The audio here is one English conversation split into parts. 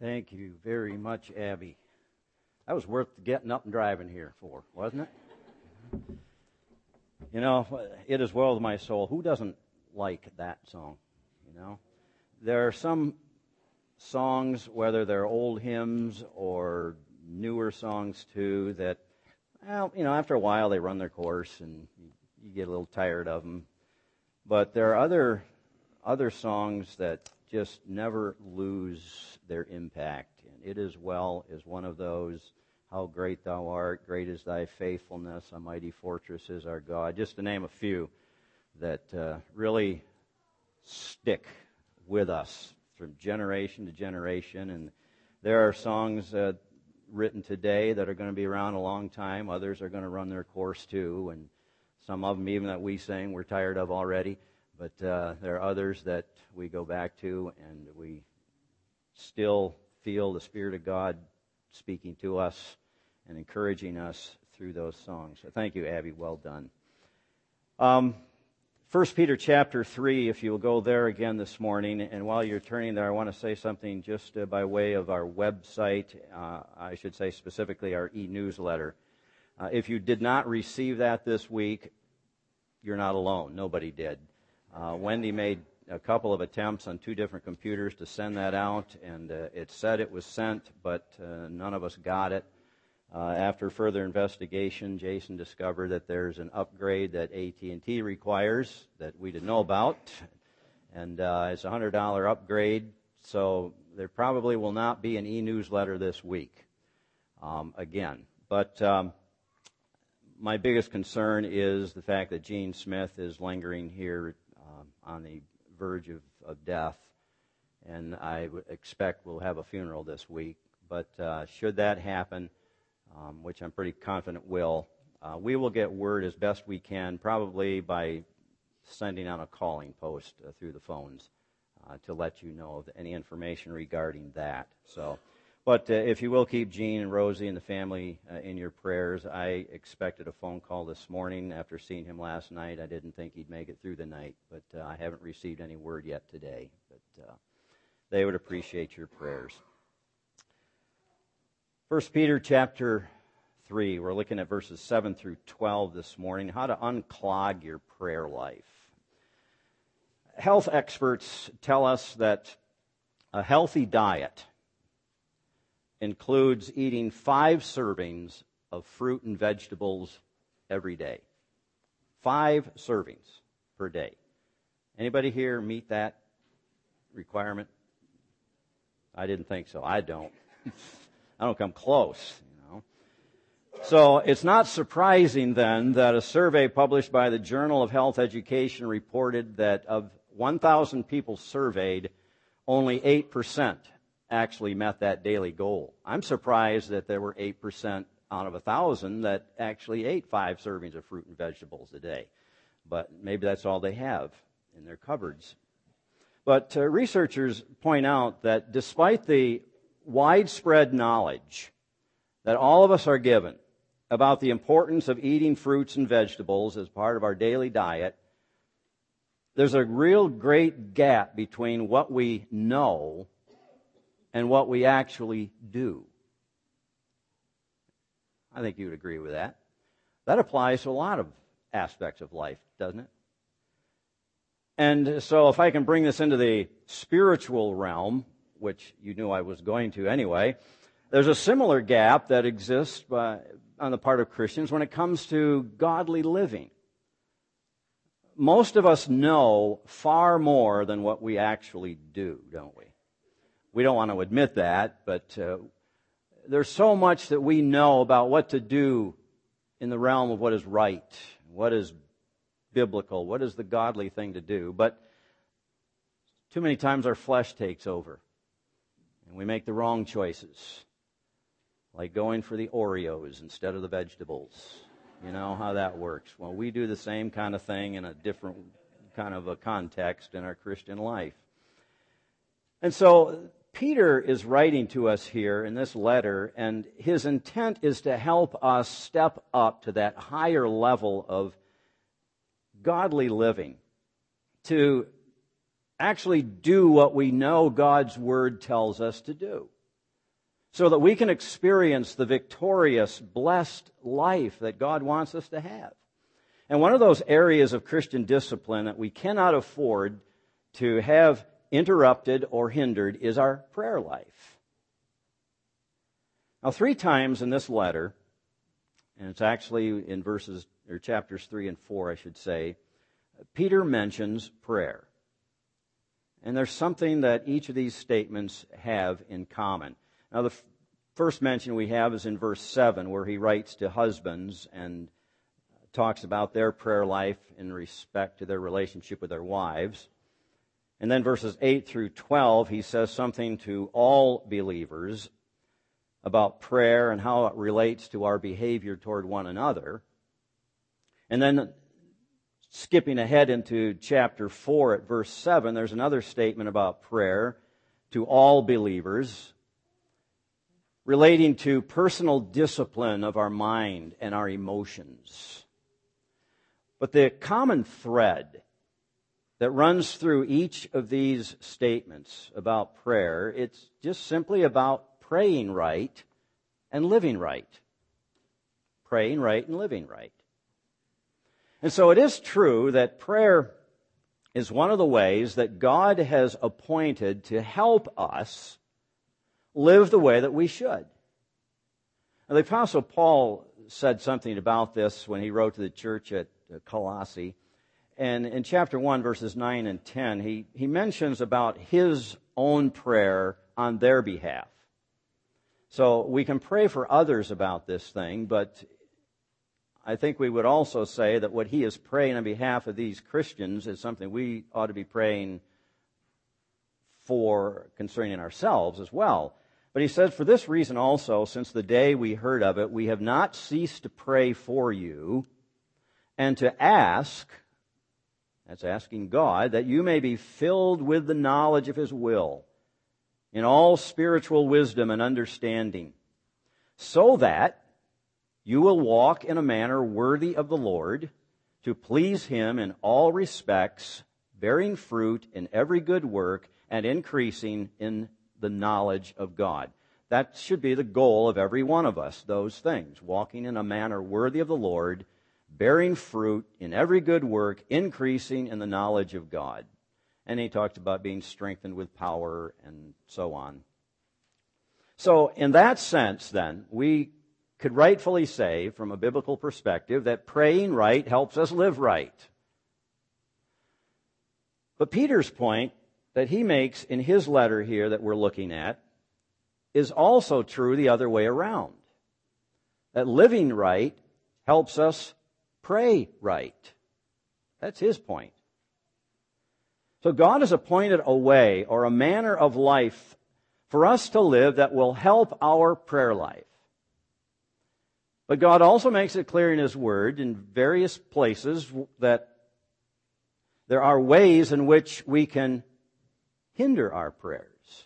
Thank you very much, Abby. That was worth getting up and driving here for, wasn't it? You know, it is well with my soul. Who doesn't like that song? You know, there are some songs, whether they're old hymns or newer songs too, that, well, you know, after a while they run their course and you get a little tired of them. But there are other songs that just never lose their impact. And It Is Well is one of those. How great thou art, great is thy faithfulness, a mighty fortress is our God. Just to name a few that really stick with us from generation to generation. And there are songs written today that are going to be around a long time. Others are going to run their course too. And some of them, even that we sing, we're tired of already. But there are others that we go back to and we still feel the Spirit of God speaking to us and encouraging us through those songs. So thank you, Abby. Well done. 1 Peter chapter 3, if you'll go there again this morning. And while you're turning there, I want to say something just by way of our website. I should say specifically our e-newsletter. If you did not receive that this week, you're not alone. Nobody did. Wendy made a couple of attempts on 2 different computers to send that out, and it said it was sent, but none of us got it. After further investigation, Jason discovered that there's an upgrade that AT&T requires that we didn't know about, and it's a $100 upgrade, so there probably will not be an e-newsletter this week again. But my biggest concern is the fact that Gene Smith is lingering here on the verge of death, and I would expect we'll have a funeral this week. But should that happen, which I'm pretty confident will, we will get word as best we can, probably by sending out a calling post through the phones to let you know of any information regarding that. But if you will keep Gene and Rosie and the family in your prayers. I expected a phone call this morning after seeing him last night. I didn't think he'd make it through the night, but I haven't received any word yet today. But they would appreciate your prayers. 1 Peter chapter 3, we're looking at verses 7 through 12 this morning, how to unclog your prayer life. Health experts tell us that a healthy diet includes eating 5 servings of fruit and vegetables every day. 5 servings per day. Anybody here meet that requirement? I didn't think so. I don't. I don't come close, you know. So it's not surprising then that a survey published by the Journal of Health Education reported that of 1,000 people surveyed, only 8% actually met that daily goal. I'm surprised that there were 8% out of 1,000 that actually ate 5 servings of fruit and vegetables a day. But maybe that's all they have in their cupboards. But researchers point out that despite the widespread knowledge that all of us are given about the importance of eating fruits and vegetables as part of our daily diet, there's a real great gap between what we know and what we actually do. I think you would agree with that. That applies to a lot of aspects of life, doesn't it? And so if I can bring this into the spiritual realm, which you knew I was going to anyway, there's a similar gap that exists on the part of Christians when it comes to godly living. Most of us know far more than what we actually do, don't we? We don't want to admit that, but there's so much that we know about what to do in the realm of what is right, what is biblical, what is the godly thing to do. But too many times our flesh takes over. And we make the wrong choices, like going for the Oreos instead of the vegetables. You know how that works. Well, we do the same kind of thing in a different kind of a context in our Christian life. And so Peter is writing to us here in this letter, and his intent is to help us step up to that higher level of godly living, to actually do what we know God's Word tells us to do. so that we can experience the victorious, blessed life that God wants us to have. And one of those areas of Christian discipline that we cannot afford to have interrupted or hindered is our prayer life. Now, 3 times in this letter, and it's actually in chapters 3 and 4, I should say, Peter mentions prayer. And there's something that each of these statements have in common. Now, the first mention we have is in verse 7, where he writes to husbands and talks about their prayer life in respect to their relationship with their wives. And then verses 8 through 12, he says something to all believers about prayer and how it relates to our behavior toward one another. And then skipping ahead into chapter 4 at verse 7, there's another statement about prayer to all believers relating to personal discipline of our mind and our emotions. But the common thread that runs through each of these statements about prayer, it's just simply about praying right and living right. Praying right and living right. And so it is true that prayer is one of the ways that God has appointed to help us live the way that we should. Now, the Apostle Paul said something about this when he wrote to the church at Colossae. And in chapter 1, verses 9 and 10, he mentions about his own prayer on their behalf. So we can pray for others about this thing, but I think we would also say that what he is praying on behalf of these Christians is something we ought to be praying for concerning ourselves as well. But he says, for this reason also, since the day we heard of it, we have not ceased to pray for you and to ask, that's asking God, that you may be filled with the knowledge of his will in all spiritual wisdom and understanding, so that you will walk in a manner worthy of the Lord, to please him in all respects, bearing fruit in every good work and increasing in the knowledge of God. That should be the goal of every one of us, those things. Walking in a manner worthy of the Lord, bearing fruit in every good work, increasing in the knowledge of God. And he talked about being strengthened with power and so on. So in that sense, then, we could rightfully say, from a biblical perspective, that praying right helps us live right. But Peter's point that he makes in his letter here that we're looking at is also true the other way around. That living right helps us pray right. That's his point. So God has appointed a way or a manner of life for us to live that will help our prayer life. But God also makes it clear in his word in various places that there are ways in which we can hinder our prayers.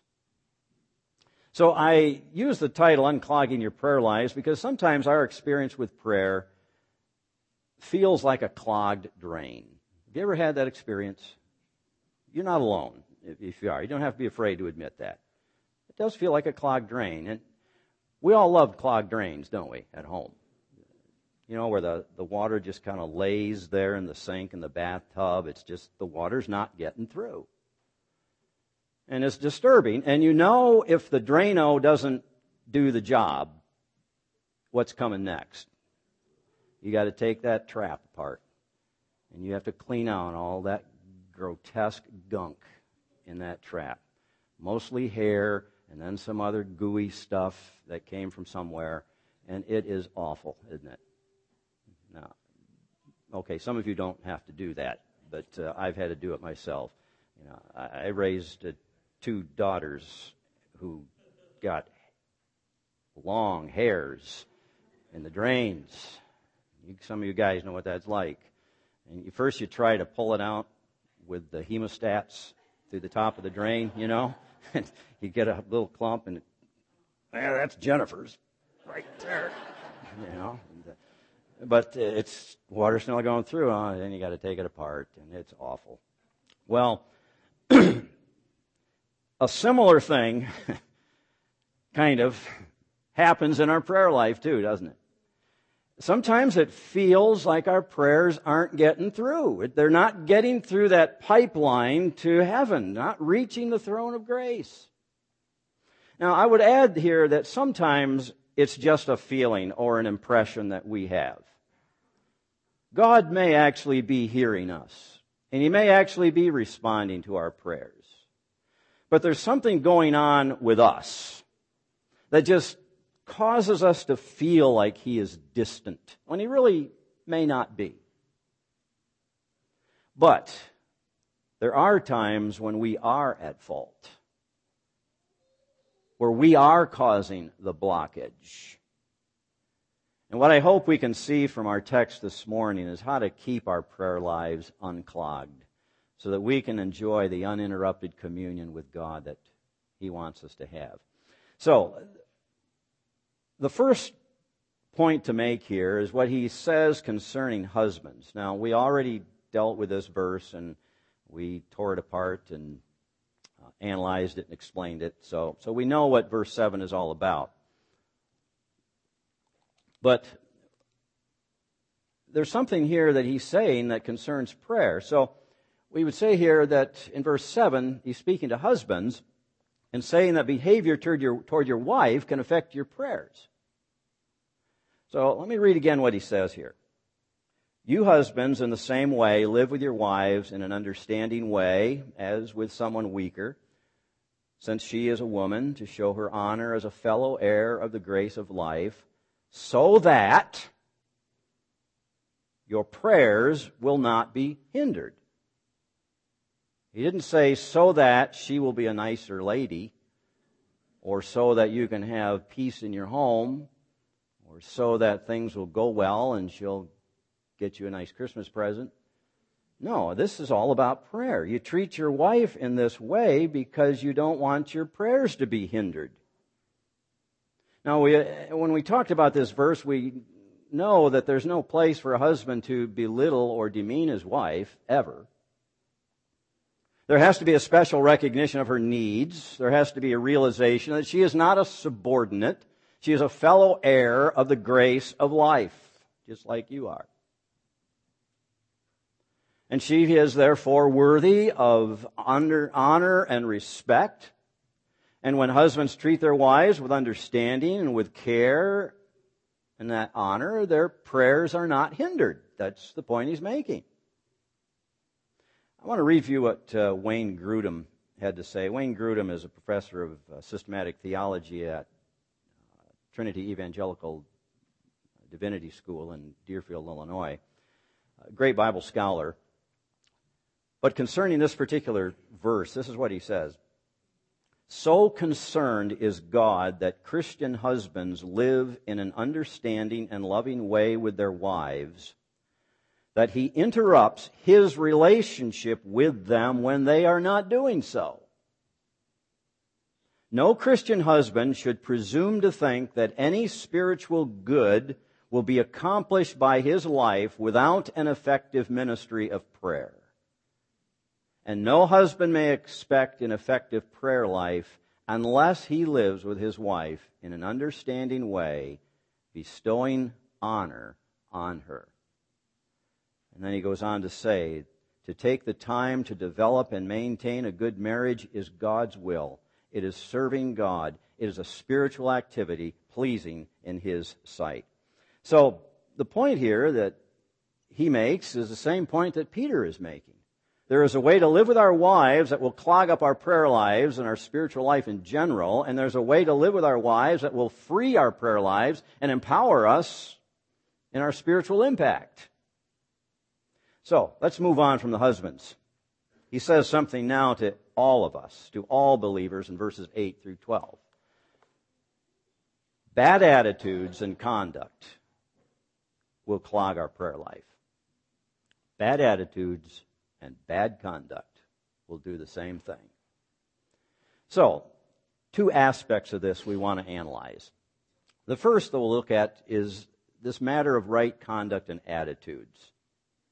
So I use the title Unclogging Your Prayer Lives because sometimes our experience with prayer feels like a clogged drain. Have you ever had that experience? You're not alone if you are. You don't have to be afraid to admit that. It does feel like a clogged drain. And we all love clogged drains, don't we, at home? You know, where the water just kind of lays there in the sink in the bathtub. It's just the water's not getting through. And it's disturbing. And you know if the Drano doesn't do the job, what's coming next? You got to take that trap apart. And you have to clean out all that grotesque gunk in that trap. Mostly hair and then some other gooey stuff that came from somewhere. And it is awful, isn't it? Now, okay, some of you don't have to do that, but I've had to do it myself. You know, I raised 2 daughters who got long hairs in the drains. Some of you guys know what that's like. And first you try to pull it out with the hemostats through the top of the drain, you know. And you get a little clump and, that's Jennifer's right there, you know. But it's water still going through, and then you got to take it apart, and it's awful. Well, a similar thing kind of happens in our prayer life too, doesn't it? Sometimes it feels like our prayers aren't getting through. They're not getting through that pipeline to heaven, not reaching the throne of grace. Now, I would add here that sometimes it's just a feeling or an impression that we have. God may actually be hearing us, and He may actually be responding to our prayers. But there's something going on with us that just causes us to feel like He is distant, when He really may not be. But there are times when we are at fault, where we are causing the blockage. And what I hope we can see from our text this morning is how to keep our prayer lives unclogged so that we can enjoy the uninterrupted communion with God that He wants us to have. So, the first point to make here is what he says concerning husbands. Now, we already dealt with this verse and we tore it apart and analyzed it and explained it. So we know what verse 7 is all about. But there's something here that he's saying that concerns prayer. So we would say here that in verse 7, he's speaking to husbands and saying that behavior toward your wife can affect your prayers. So let me read again what he says here. You husbands, in the same way, live with your wives in an understanding way, as with someone weaker, since she is a woman, to show her honor as a fellow heir of the grace of life, so that your prayers will not be hindered. He didn't say so that she will be a nicer lady, or so that you can have peace in your home, or so that things will go well and she'll get you a nice Christmas present. No, this is all about prayer. You treat your wife in this way because you don't want your prayers to be hindered. Now, when we talked about this verse, we know that there's no place for a husband to belittle or demean his wife, ever. There has to be a special recognition of her needs. There has to be a realization that she is not a subordinate. She is a fellow heir of the grace of life, just like you are. And she is therefore worthy of honor and respect. And when husbands treat their wives with understanding and with care and that honor, their prayers are not hindered. That's the point he's making. I want to read for you what Wayne Grudem had to say. Wayne Grudem is a professor of systematic theology at Trinity Evangelical Divinity School in Deerfield, Illinois. A great Bible scholar. But concerning this particular verse, this is what he says. So concerned is God that Christian husbands live in an understanding and loving way with their wives that He interrupts His relationship with them when they are not doing so. No Christian husband should presume to think that any spiritual good will be accomplished by his life without an effective ministry of prayer. And no husband may expect an effective prayer life unless he lives with his wife in an understanding way, bestowing honor on her. And then he goes on to say, to take the time to develop and maintain a good marriage is God's will. It is serving God. It is a spiritual activity pleasing in His sight. So the point here that he makes is the same point that Peter is making. There is a way to live with our wives that will clog up our prayer lives and our spiritual life in general, and there's a way to live with our wives that will free our prayer lives and empower us in our spiritual impact. So, let's move on from the husbands. He says something now to all of us, to all believers in verses 8 through 12. Bad attitudes and conduct will clog our prayer life. Bad attitudes and bad conduct will do the same thing. So, two aspects of this we want to analyze. The first that we'll look at is this matter of right conduct and attitudes.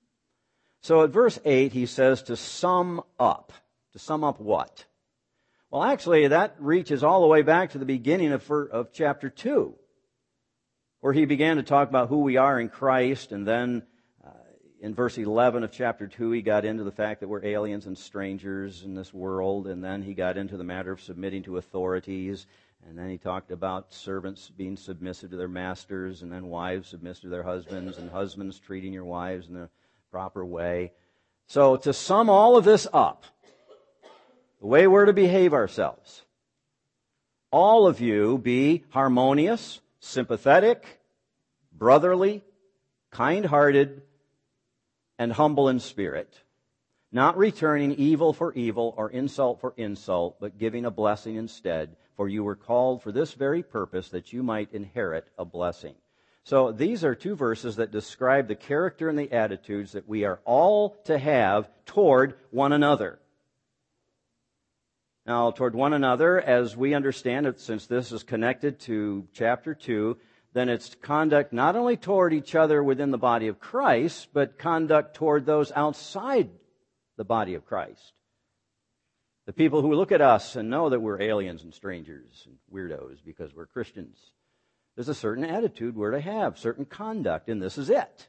So at verse 8, he says to sum up. To sum up what? Well, actually, that reaches all the way back to the beginning of chapter 2, where he began to talk about who we are in Christ, and then in verse 11 of chapter 2, he got into the fact that we're aliens and strangers in this world, and then he got into the matter of submitting to authorities, and then he talked about servants being submissive to their masters, and then wives submissive to their husbands, and husbands treating your wives in the proper way. So to sum all of this up, the way we're to behave ourselves, all of you be harmonious, sympathetic, brotherly, kind-hearted, and humble in spirit, not returning evil for evil or insult for insult, but giving a blessing instead, for you were called for this very purpose, that you might inherit a blessing. So these are two verses that describe the character and the attitudes that we are all to have toward one another. Now, toward one another, as we understand it, since this is connected to chapter 2, then it's conduct not only toward each other within the body of Christ, but conduct toward those outside the body of Christ. The people who look at us and know that we're aliens and strangers and weirdos because we're Christians. There's a certain attitude we're to have, certain conduct, and this is it.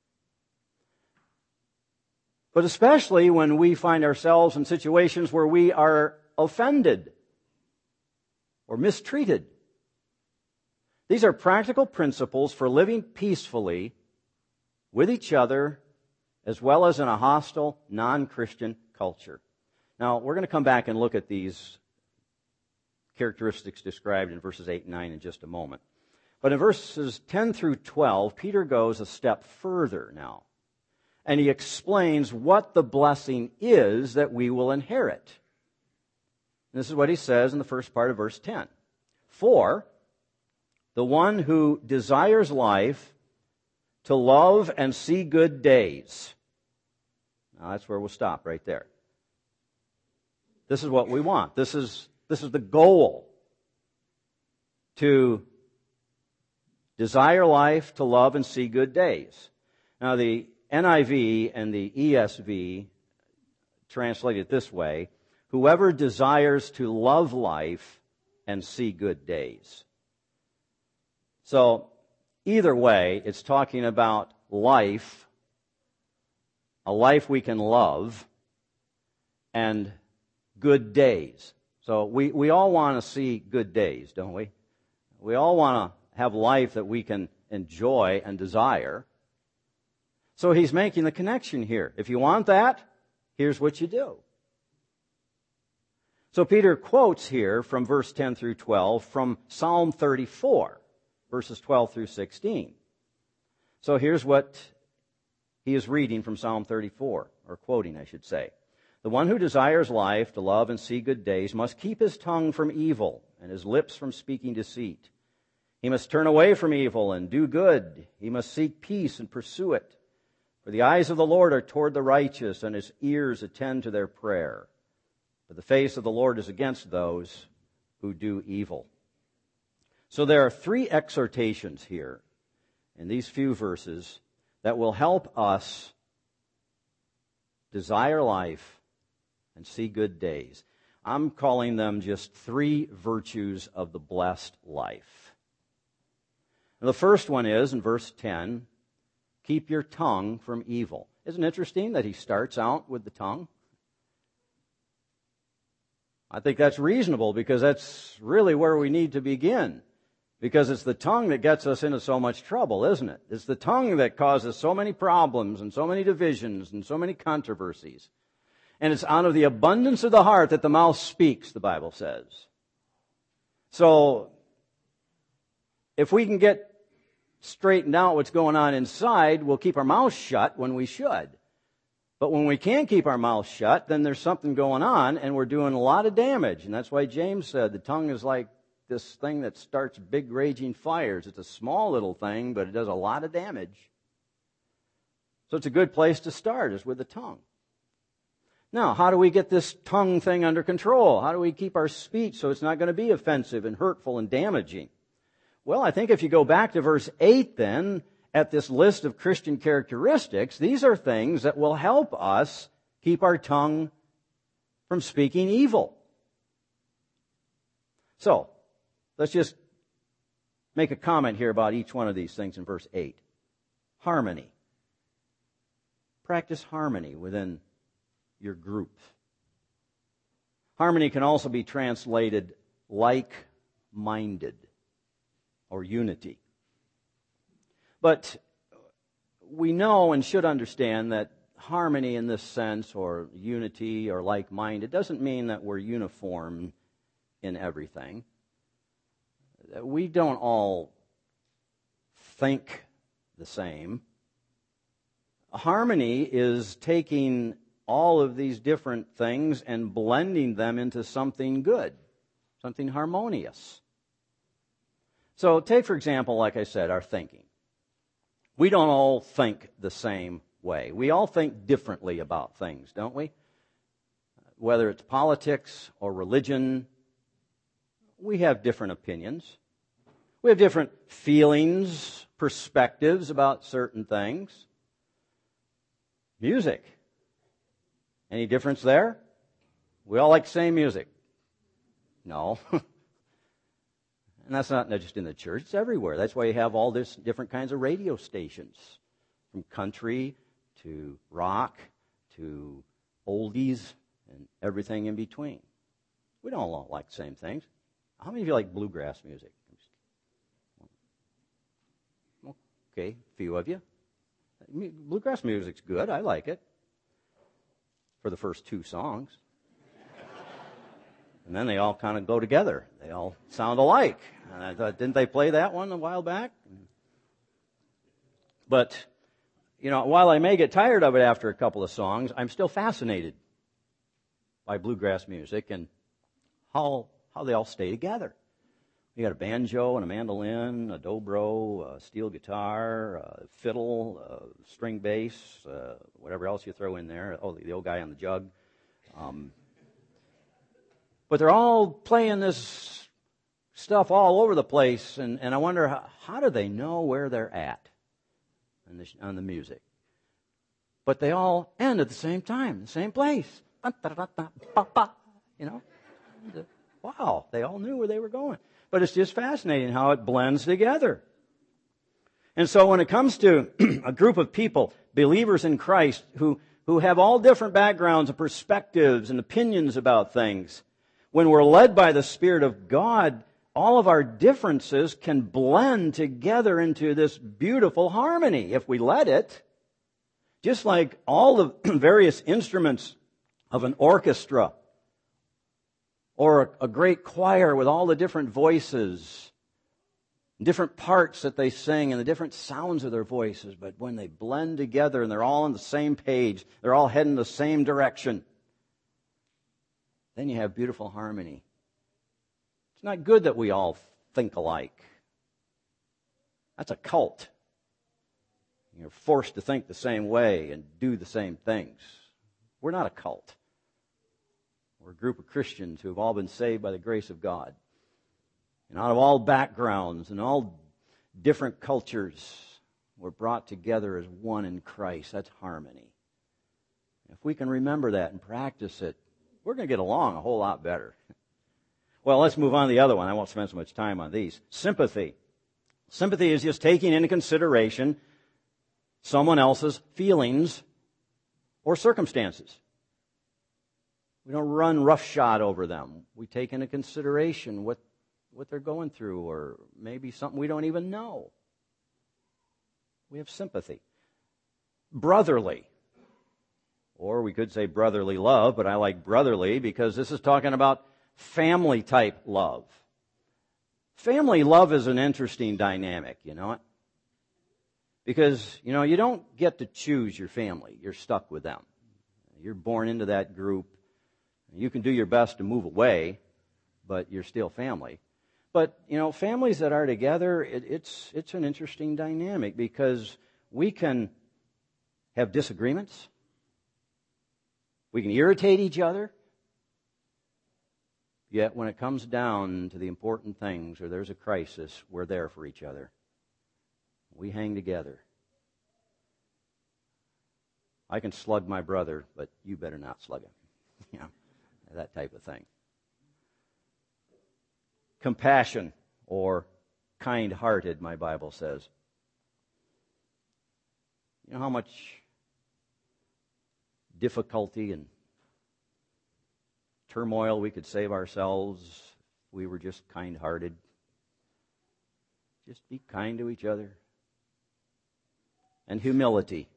But especially when we find ourselves in situations where we are offended or mistreated. These are practical principles for living peacefully with each other as well as in a hostile, non-Christian culture. Now, we're going to come back and look at these characteristics described in verses 8 and 9 in just a moment. But in verses 10 through 12, Peter goes a step further now. And he explains what the blessing is that we will inherit. And this is what he says in the first part of verse 10. For the one who desires life to love and see good days. Now that's where we'll stop right there. This is what we want. This is the goal. To desire life, to love and see good days. Now the NIV and the ESV translate it this way: whoever desires to love life and see good days. So, either way, it's talking about life, a life we can love, and good days. So, we all want to see good days, don't we? We all want to have life that we can enjoy and desire. So, he's making the connection here. If you want that, here's what you do. So, Peter quotes here from verse 10 through 12 from Psalm 34. Verses 12 through 16. So here's what he is reading from Psalm 34, or quoting, I should say. The one who desires life, to love and see good days, must keep his tongue from evil and his lips from speaking deceit. He must turn away from evil and do good. He must seek peace and pursue it. For the eyes of the Lord are toward the righteous, and his ears attend to their prayer. But the face of the Lord is against those who do evil. So there are three exhortations here in these few verses that will help us desire life and see good days. I'm calling them just three virtues of the blessed life. And the first one is, in verse 10, keep your tongue from evil. Isn't it interesting that he starts out with the tongue? I think that's reasonable because that's really where we need to begin. Because it's the tongue that gets us into so much trouble, isn't it? It's the tongue that causes so many problems and so many divisions and so many controversies. And it's out of the abundance of the heart that the mouth speaks, the Bible says. So, if we can get straightened out what's going on inside, we'll keep our mouths shut when we should. But when we can't keep our mouths shut, then there's something going on and we're doing a lot of damage. And that's why James said the tongue is like this thing that starts big raging fires. It's a small little thing, but it does a lot of damage. So it's a good place to start, is with the tongue. Now, how do we get this tongue thing under control? How do we keep our speech so it's not going to be offensive and hurtful and damaging? Well, I think if you go back to verse 8 then, at this list of Christian characteristics, these are things that will help us keep our tongue from speaking evil. So, let's just make a comment here about each one of these things in verse 8. Harmony. Practice harmony within your group. Harmony can also be translated like-minded or unity. But we know and should understand that harmony in this sense, or unity or like-minded, doesn't mean that we're uniform in everything. We don't all think the same. Harmony is taking all of these different things and blending them into something good, something harmonious. So take, for example, like I said, our thinking. We don't all think the same way. We all think differently about things, don't we? Whether it's politics or religion, we have different opinions. We have different feelings, perspectives about certain things. Music. Any difference there? We all like the same music. No. And that's not just in the church, it's everywhere. That's why you have all this different kinds of radio stations, from country to rock to oldies and everything in between. We don't all like the same things. How many of you like bluegrass music? Okay, a few of you. Bluegrass music's good. I like it. For the first 2 songs. And then they all kind of go together. They all sound alike. And I thought, didn't they play that one a while back? But, while I may get tired of it after a couple of songs, I'm still fascinated by bluegrass music and how they all stay together. You got a banjo and a mandolin, a dobro, a steel guitar, a fiddle, a string bass, whatever else you throw in there. Oh, the old guy on the jug. But they're all playing this stuff all over the place, and I wonder, how do they know where they're at on the music? But they all end at the same time, the same place. Wow, they all knew where they were going. But it's just fascinating how it blends together. And so when it comes to a group of people, believers in Christ, who have all different backgrounds and perspectives and opinions about things, when we're led by the Spirit of God, all of our differences can blend together into this beautiful harmony if we let it. Just like all the various instruments of an orchestra or a great choir with all the different voices, different parts that they sing and the different sounds of their voices, but when they blend together and they're all on the same page, they're all heading the same direction, then you have beautiful harmony. It's not good that we all think alike. That's a cult. You're forced to think the same way and do the same things. We're not a cult. We're a group of Christians who have all been saved by the grace of God. And out of all backgrounds and all different cultures, we're brought together as one in Christ. That's harmony. If we can remember that and practice it, we're going to get along a whole lot better. Well, let's move on to the other one. I won't spend so much time on these. Sympathy. Sympathy is just taking into consideration someone else's feelings or circumstances. We don't run roughshod over them. We take into consideration what they're going through, or maybe something we don't even know. We have sympathy. Brotherly. Or we could say brotherly love, but I like brotherly because this is talking about family type love. Family love is an interesting dynamic, you know it? Because, you don't get to choose your family. You're stuck with them. You're born into that group. You can do your best to move away, but you're still family. But, families that are together, it's an interesting dynamic because we can have disagreements. We can irritate each other. Yet when it comes down to the important things or there's a crisis, we're there for each other. We hang together. I can slug my brother, but you better not slug him. That type of thing. compassion, or kind-hearted, my Bible says. You know how much difficulty and turmoil we could save ourselves if we were just kind-hearted? Just be kind to each other. And humility.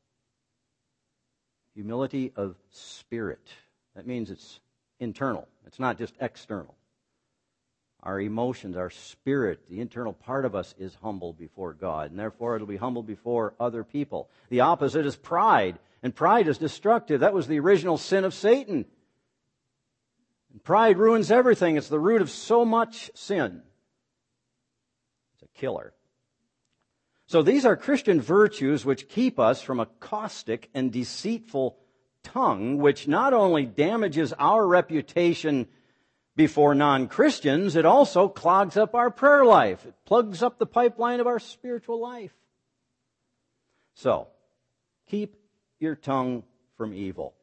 Humility of spirit. That means it's internal. It's not just external. Our emotions, our spirit, the internal part of us is humble before God, and therefore it'll be humble before other people. The opposite is pride, and pride is destructive. That was the original sin of Satan. And pride ruins everything. It's the root of so much sin. It's a killer. So these are Christian virtues which keep us from a caustic and deceitful tongue, which not only damages our reputation before non-Christians, it also clogs up our prayer life. It plugs up the pipeline of our spiritual life. So, keep your tongue from evil.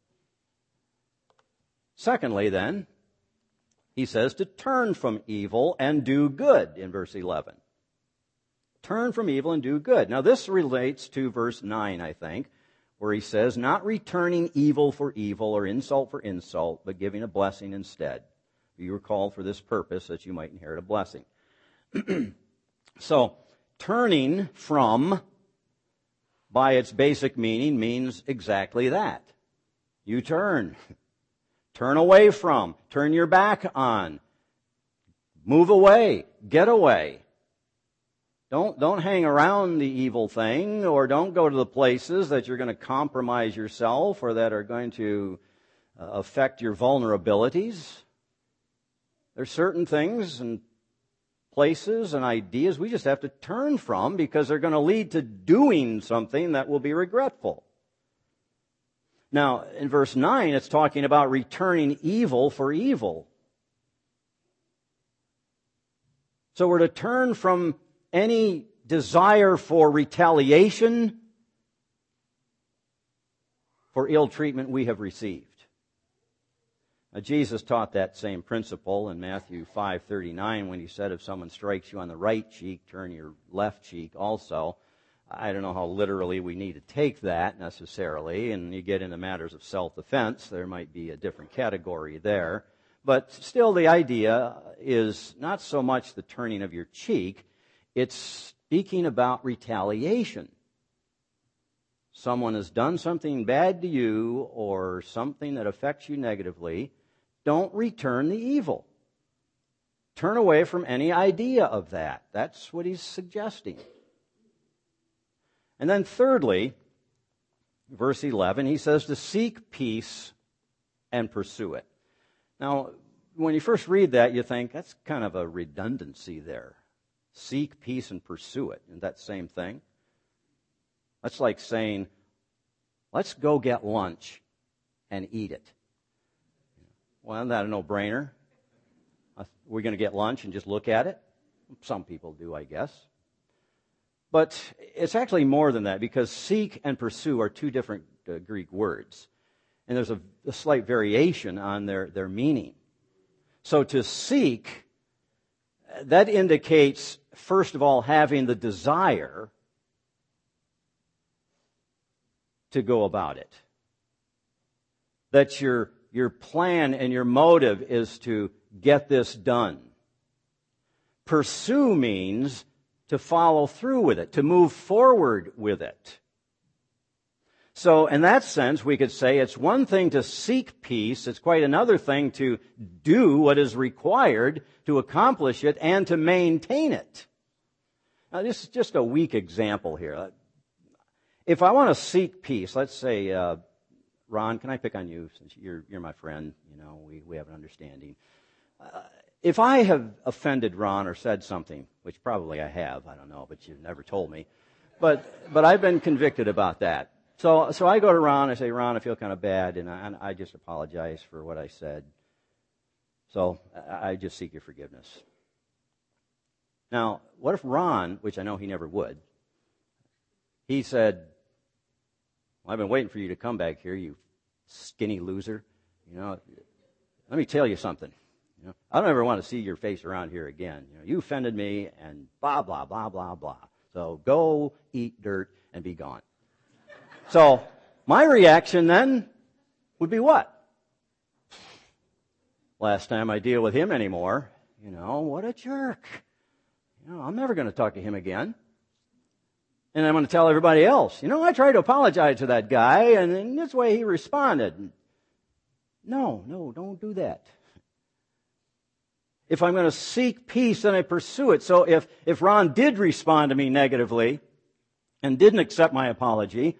Secondly, then, he says to turn from evil and do good in verse 11. Turn from evil and do good. Now, this relates to verse 9, I think, where he says, not returning evil for evil or insult for insult, but giving a blessing instead. You were called for this purpose, that you might inherit a blessing. So, turning from, by its basic meaning, means exactly that. You turn. Turn away from. Turn your back on. Move away. Get away. Don't hang around the evil thing, or don't go to the places that you're going to compromise yourself or that are going to affect your vulnerabilities. There's certain things and places and ideas we just have to turn from because they're going to lead to doing something that will be regretful. Now, in verse 9, it's talking about returning evil for evil. So we're to turn from any desire for retaliation for ill treatment we have received. Now, Jesus taught that same principle in Matthew 5:39 when he said, if someone strikes you on the right cheek, turn your left cheek also. I don't know how literally we need to take that necessarily, and you get into matters of self-defense, there might be a different category there. But still the idea is not so much the turning of your cheek, it's speaking about retaliation. Someone has done something bad to you or something that affects you negatively. Don't return the evil. Turn away from any idea of that. That's what he's suggesting. And then thirdly, verse 11, he says to seek peace and pursue it. Now, when you first read that, you think that's kind of a redundancy there. Seek peace and pursue it. Isn't that the same thing? That's like saying, let's go get lunch and eat it. Well, isn't that a no-brainer? We're going to get lunch and just look at it? Some people do, I guess. But it's actually more than that, because seek and pursue are two different Greek words. And there's a slight variation on their meaning. So to seek, that indicates, first of all, having the desire to go about it. That your plan and your motive is to get this done. Pursue means to follow through with it, to move forward with it. So in that sense, we could say it's one thing to seek peace, it's quite another thing to do what is required to accomplish it and to maintain it. Now, this is just a weak example here. If I want to seek peace, let's say, Ron, can I pick on you since you're my friend? You know, we have an understanding. If I have offended Ron or said something, which probably I have, I don't know, but you've never told me, but I've been convicted about that. So I go to Ron, I say, Ron, I feel kind of bad, and I just apologize for what I said. So I just seek your forgiveness. Now, what if Ron, which I know he never would, he said, well, I've been waiting for you to come back here, you skinny loser. You know, let me tell you something. You know, I don't ever want to see your face around here again. You know, you offended me and blah, blah, blah, blah, blah. So go eat dirt and be gone. So my reaction then would be what? Last time I deal with him anymore, you know, what a jerk. You know, I'm never going to talk to him again. And I'm going to tell everybody else, you know, I tried to apologize to that guy, and in this way he responded. No, don't do that. If I'm going to seek peace, then I pursue it. So if Ron did respond to me negatively and didn't accept my apology,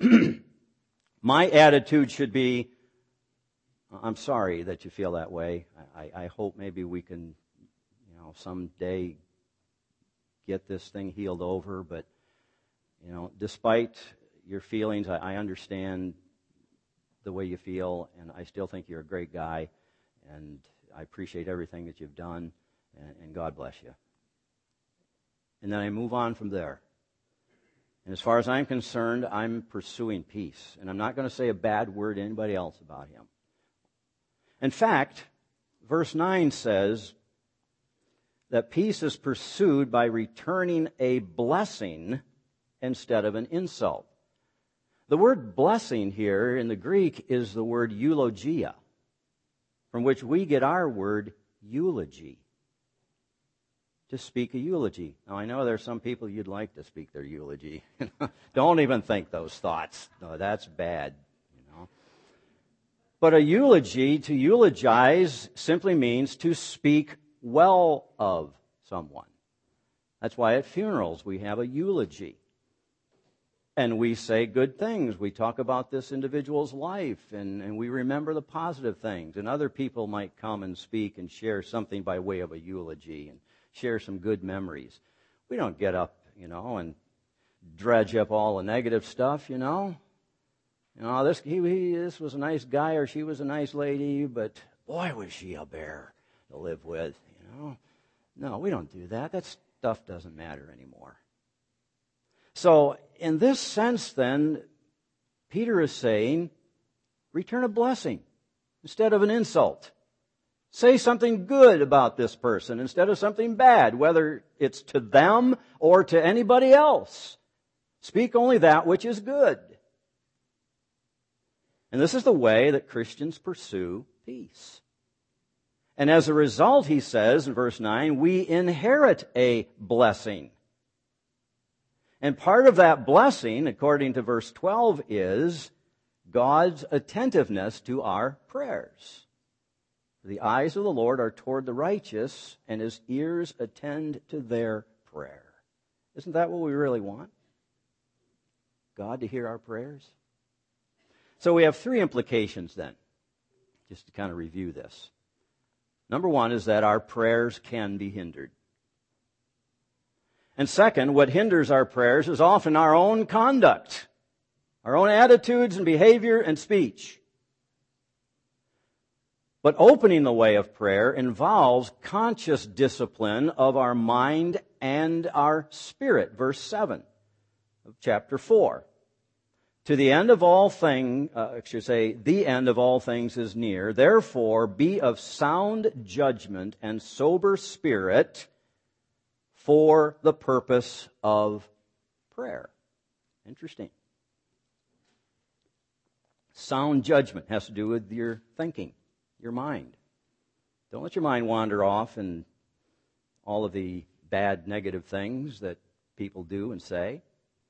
my attitude should be, I'm sorry that you feel that way. I hope maybe we can, you know, someday get this thing healed over. But, you know, despite your feelings, I understand the way you feel, and I still think you're a great guy, and I appreciate everything that you've done, and God bless you. And then I move on from there. And as far as I'm concerned, I'm pursuing peace. And I'm not going to say a bad word to anybody else about him. In fact, verse 9 says that peace is pursued by returning a blessing instead of an insult. The word blessing here in the Greek is the word eulogia, from which we get our word eulogy. To speak a eulogy. Now, I know there's some people you'd like to speak their eulogy. Don't even think those thoughts. No, that's bad. But a eulogy, to eulogize, simply means to speak well of someone. That's why at funerals we have a eulogy. And we say good things. We talk about this individual's life, and we remember the positive things. And other people might come and speak and share something by way of a eulogy and share some good memories. We don't get up, and dredge up all the negative stuff, this was a nice guy or she was a nice lady, but boy, was she a bear to live with, No, we don't do that. That stuff doesn't matter anymore. So, in this sense, then, Peter is saying, return a blessing instead of an insult. Say something good about this person instead of something bad, whether it's to them or to anybody else. Speak only that which is good. And this is the way that Christians pursue peace. And as a result, he says in verse 9, we inherit a blessing. And part of that blessing, according to verse 12, is God's attentiveness to our prayers. The eyes of the Lord are toward the righteous, and His ears attend to their prayer. Isn't that what we really want? God to hear our prayers? So we have three implications then, just to kind of review this. Number one is that our prayers can be hindered. And second, what hinders our prayers is often our own conduct, our own attitudes and behavior and speech. But opening the way of prayer involves conscious discipline of our mind and our spirit. Verse 7 of chapter 4. To the end of all things, the end of all things is near. Therefore, be of sound judgment and sober spirit for the purpose of prayer. Interesting. Sound judgment has to do with your thinking, your mind. Don't let your mind wander off in all of the bad, negative things that people do and say.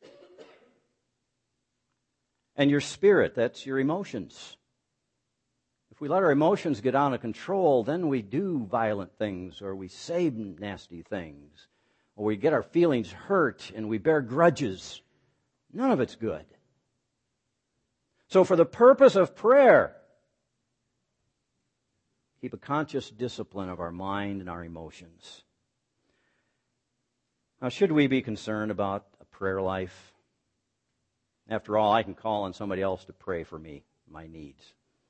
And your spirit, that's your emotions. If we let our emotions get out of control, then we do violent things, or we say nasty things, or we get our feelings hurt and we bear grudges. None of it's good. So for the purpose of prayer, keep a conscious discipline of our mind and our emotions. Now, should we be concerned about a prayer life? After all, I can call on somebody else to pray for me, my needs.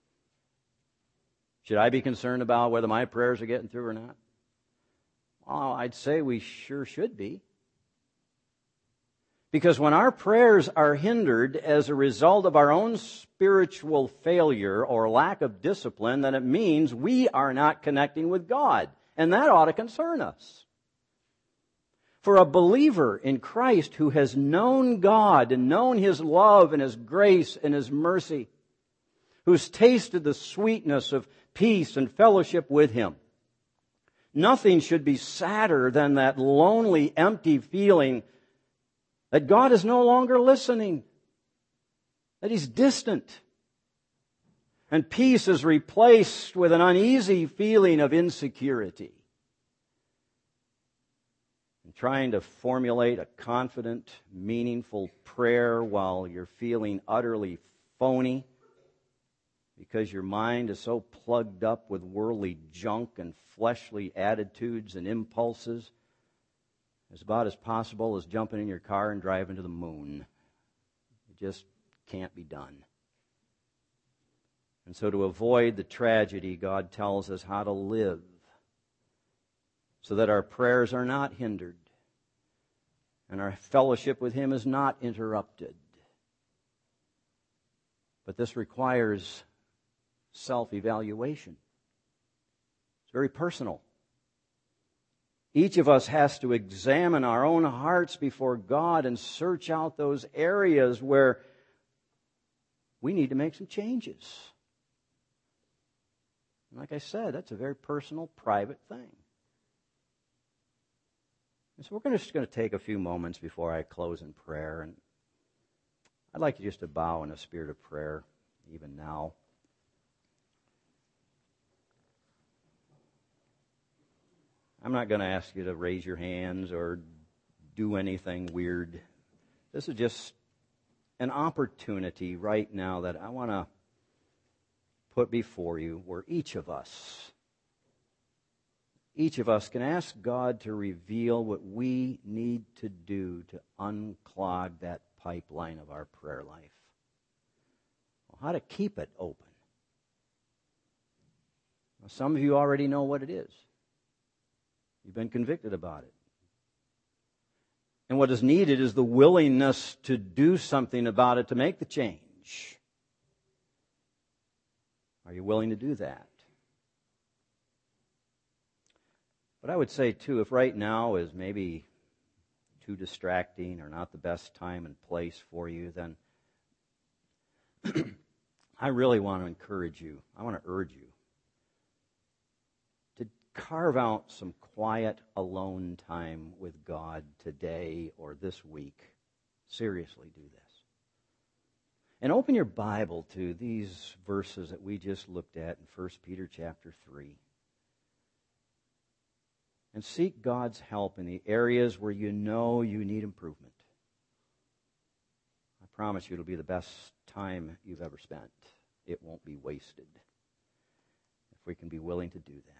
Should I be concerned about whether my prayers are getting through or not? Well, I'd say we sure should be. Because when our prayers are hindered as a result of our own spiritual failure or lack of discipline, then it means we are not connecting with God. And that ought to concern us. For a believer in Christ who has known God and known His love and His grace and His mercy, who's tasted the sweetness of peace and fellowship with Him, nothing should be sadder than that lonely, empty feeling that God is no longer listening, that He's distant. And peace is replaced with an uneasy feeling of insecurity. And trying to formulate a confident, meaningful prayer while you're feeling utterly phony because your mind is so plugged up with worldly junk and fleshly attitudes and impulses is about as possible as jumping in your car and driving to the moon. It just can't be done. And so to avoid the tragedy, God tells us how to live so that our prayers are not hindered and our fellowship with Him is not interrupted. But this requires self-evaluation. It's very personal. Each of us has to examine our own hearts before God and search out those areas where we need to make some changes. And like I said, that's a very personal, private thing. And so we're just going to take a few moments before I close in prayer. And I'd like you just to bow in a spirit of prayer even now. I'm not going to ask you to raise your hands or do anything weird. This is just an opportunity right now that I want to put before you where each of us can ask God to reveal what we need to do to unclog that pipeline of our prayer life. Well, how to keep it open. Now, some of you already know what it is. You've been convicted about it. And what is needed is the willingness to do something about it to make the change. Are you willing to do that? But I would say, too, if right now is maybe too distracting or not the best time and place for you, then I really want to encourage you. I want to urge you to carve out some quiet, alone time with God today or this week. Seriously, do this. And open your Bible to these verses that we just looked at in 1 Peter chapter 3. And seek God's help in the areas where you know you need improvement. I promise you it'll be the best time you've ever spent. It won't be wasted if we can be willing to do that.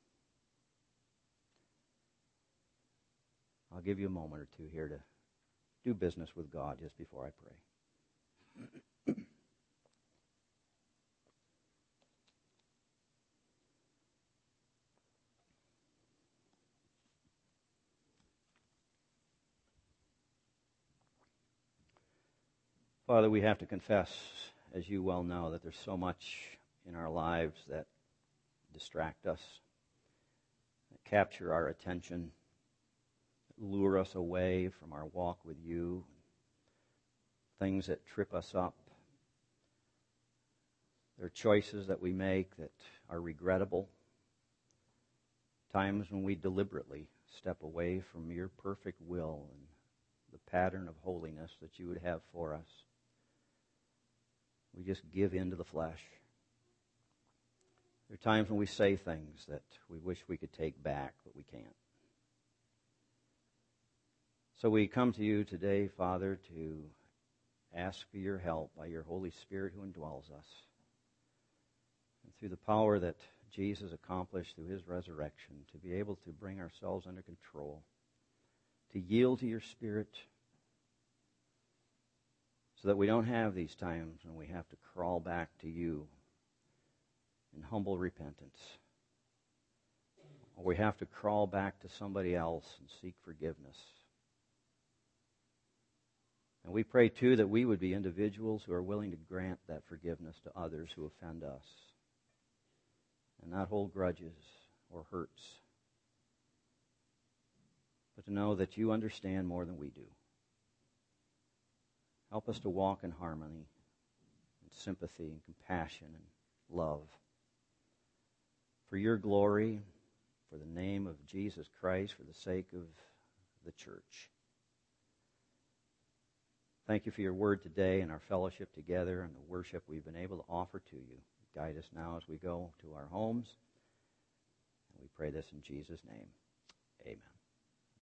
I'll give you a moment or two here to do business with God just before I pray. Father, we have to confess, as you well know, that there's so much in our lives that distract us, that capture our attention, that lure us away from our walk with you, things that trip us up. There are choices that we make that are regrettable, times when we deliberately step away from your perfect will and the pattern of holiness that you would have for us. We just give in to the flesh. There are times when we say things that we wish we could take back, but we can't. So we come to you today, Father, to ask for your help by your Holy Spirit who indwells us. And through the power that Jesus accomplished through his resurrection, to be able to bring ourselves under control, to yield to your Spirit, so that we don't have these times when we have to crawl back to you in humble repentance, or we have to crawl back to somebody else and seek forgiveness. And we pray, too, that we would be individuals who are willing to grant that forgiveness to others who offend us and not hold grudges or hurts, but to know that you understand more than we do. Help us to walk in harmony and sympathy and compassion and love for your glory, for the name of Jesus Christ, for the sake of the church. Thank you for your word today and our fellowship together and the worship we've been able to offer to you. Guide us now as we go to our homes. And we pray this in Jesus' name. Amen.